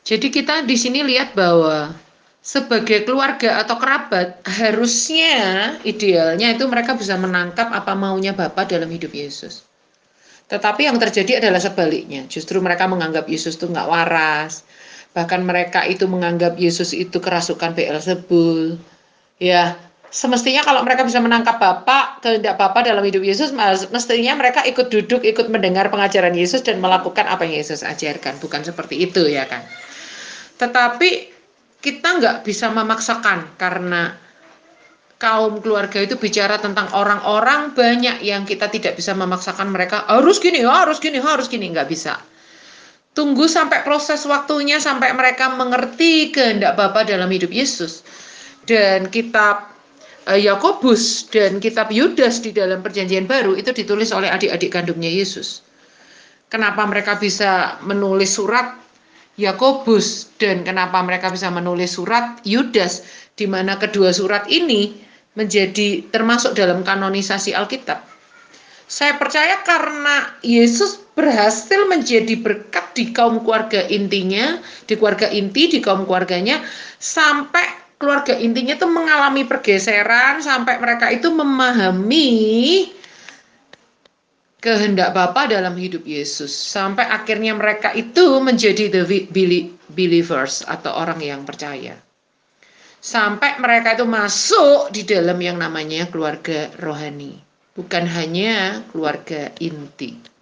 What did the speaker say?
Jadi kita di sini lihat bahwa sebagai keluarga atau kerabat, harusnya idealnya itu mereka bisa menangkap apa maunya Bapa dalam hidup Yesus. Tetapi yang terjadi adalah sebaliknya. Justru mereka menganggap Yesus itu nggak waras. Bahkan mereka itu menganggap Yesus itu kerasukan Beelzebul. Ya, semestinya kalau mereka bisa menangkap Bapa, kehendak Bapa dalam hidup Yesus, mestinya mereka ikut duduk, ikut mendengar pengajaran Yesus dan melakukan apa yang Yesus ajarkan. Bukan seperti itu ya kan. Tetapi kita nggak bisa memaksakan karena kaum keluarga itu bicara tentang orang-orang banyak yang kita tidak bisa memaksakan mereka harus gini, harus gini, harus gini, nggak bisa. Tunggu sampai proses waktunya, sampai mereka mengerti kehendak Bapa dalam hidup Yesus. Dan kitab Yakobus dan kitab Yudas di dalam perjanjian baru itu ditulis oleh adik-adik kandungnya Yesus. Kenapa mereka bisa menulis surat Yakobus dan kenapa mereka bisa menulis surat Yudas, di mana kedua surat ini menjadi termasuk dalam kanonisasi Alkitab. Saya percaya karena Yesus berhasil menjadi berkat di kaum keluarga intinya, di keluarga inti, di kaum keluarganya, sampai keluarga intinya itu mengalami pergeseran, sampai mereka itu memahami kehendak Bapa dalam hidup Yesus. Sampai akhirnya mereka itu menjadi the believers atau orang yang percaya. Sampai mereka itu masuk di dalam yang namanya keluarga rohani. Bukan hanya keluarga inti.